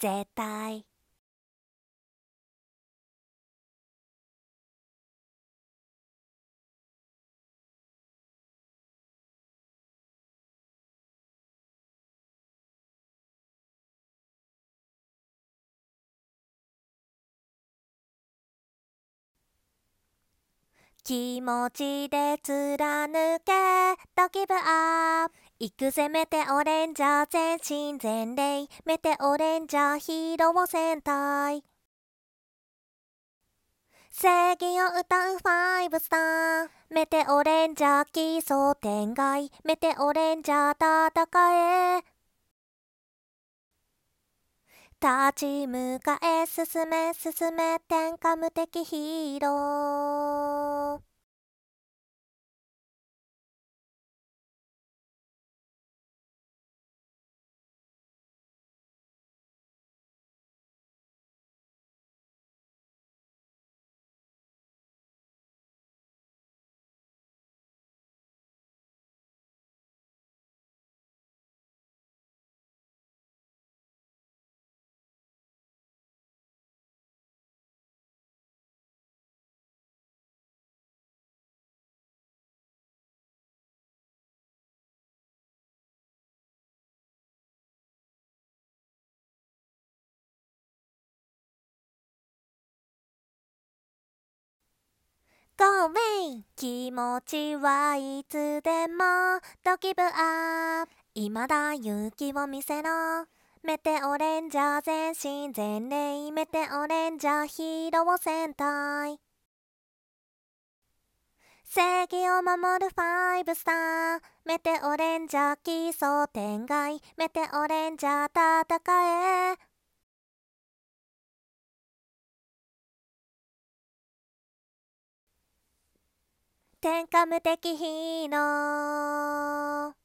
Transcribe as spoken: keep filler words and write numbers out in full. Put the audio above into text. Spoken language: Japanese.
絶対気持ちで貫けドギブアップ行くぜメテオレンジャー全身全霊メテオレンジャーヒーロー戦隊正義を歌うファイブスターメテオレンジャー奇想天外メテオレンジャー戦え立ち向かえ進め進め天下無敵ヒーローゴーウェイ気持ちはいつでもドギブアップ未だ勇気を見せろメテオレンジャー全身全霊メテオレンジャーヒーロー戦隊正義を守るファイブスターメテオレンジャー奇想天外メテオレンジャー戦え天下無敵ヒーロー